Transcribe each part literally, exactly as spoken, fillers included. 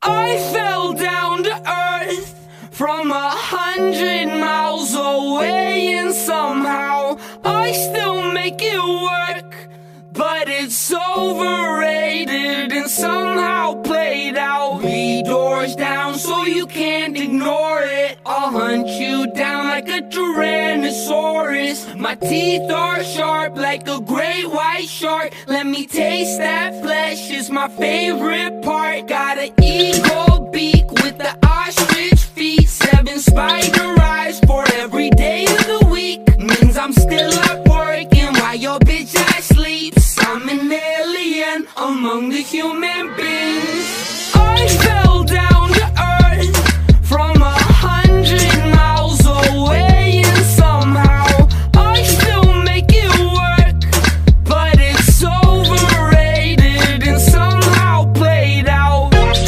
I fell down to earth from a hundred miles away, and somehow I still make it work. But it's overrated and somehow played out. Three doors down so you can't ignore it. I'll hunt you down like a Tyrannosaurus. My teeth are sharp like a great white shark. Let me taste that flesh, it's my favorite part. Got an eagle beak with the ostrich feet. Seven spider eyes for every day of the week. Means I'm still up working while your bitch ass sleeps. I'm an alien among the human beings. I fell down to earth from a hundred miles away, and somehow I still make it work. But it's overrated and somehow played out.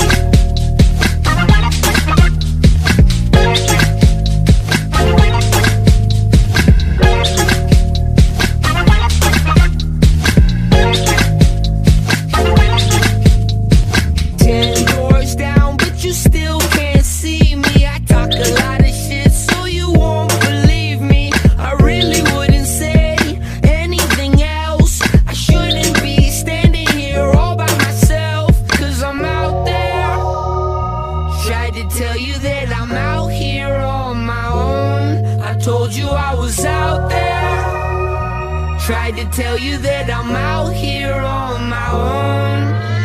Ten doors down, but you still can't see me. I talk a lot of shit, so you won't believe me. I really wouldn't say anything else. I shouldn't be standing here all by myself, cause I'm out there. Tried to tell you that I'm out here on my own. I told you I was out there. Tried to tell you that I'm out here on my own.